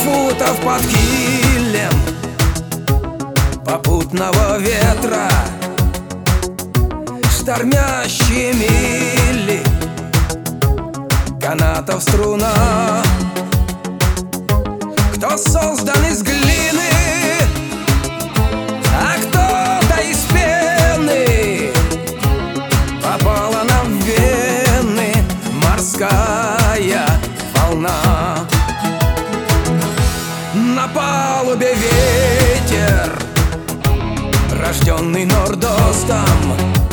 футов под килем попутного ветра, штормящие мили канатов струна. Кто создан из глины, а кто-то из пены, попала нам в вены морская волна. На палубе ветер, рожденный нордостом,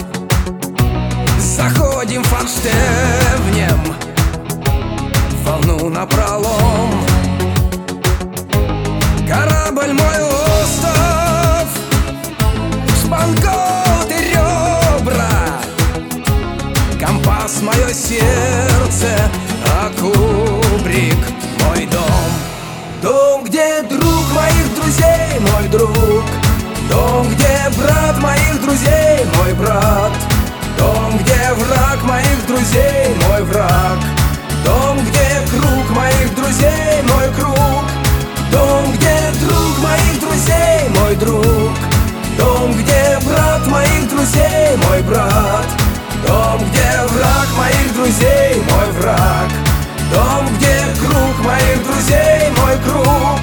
заходим форштевнем в волну напролом. Корабль мой остров, шпангоут и ребра, компас мое сердце, а кубрик мой дом. Дом, где друг моих друзей, мой друг. Дом, где брат моих друзей, мой брат. Дом, где враг моих друзей, мой враг. Дом, где круг моих друзей, мой круг. Дом, где друг моих друзей, мой друг. Дом, где брат моих друзей, мой брат. Дом, где враг моих друзей, мой враг. Дом, где круг моих друзей, мой круг.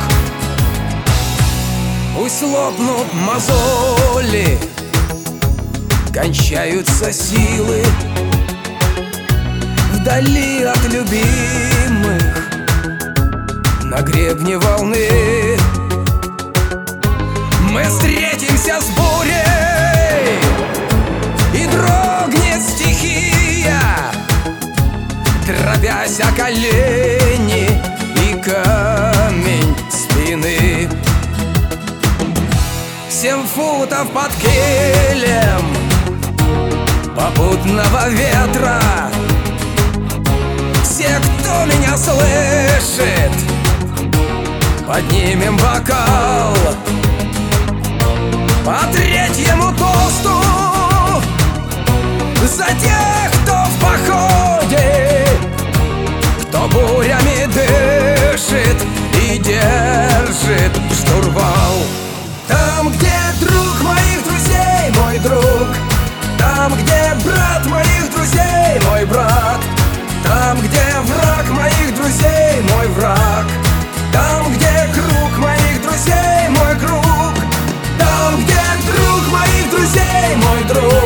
Пусть лопнут мозоли, кончаются силы вдали от любимых, на гребне волны. Мы встретимся с бурей, и дрогнет стихия, дробясь о колени и камень спины. 7 футов под килем попутного ветра. Все, кто меня слышит, поднимем бокал по 3-му тосту за тех, кто в походе, кто бурями дышит и держит штурвал. Там, где друг моих друзей, мой друг. Там, где брат моих друзей, мой брат. Там, где враг моих друзей, мой враг. Там, где круг моих друзей, мой круг. Там, где друг моих друзей, мой друг.